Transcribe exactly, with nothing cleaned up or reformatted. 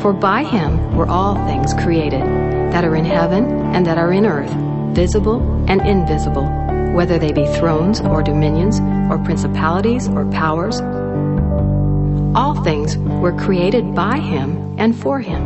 For by him were all things created, that are in heaven and that are in earth, visible and invisible, whether they be thrones or dominions or principalities or powers. All things were created by him and for him.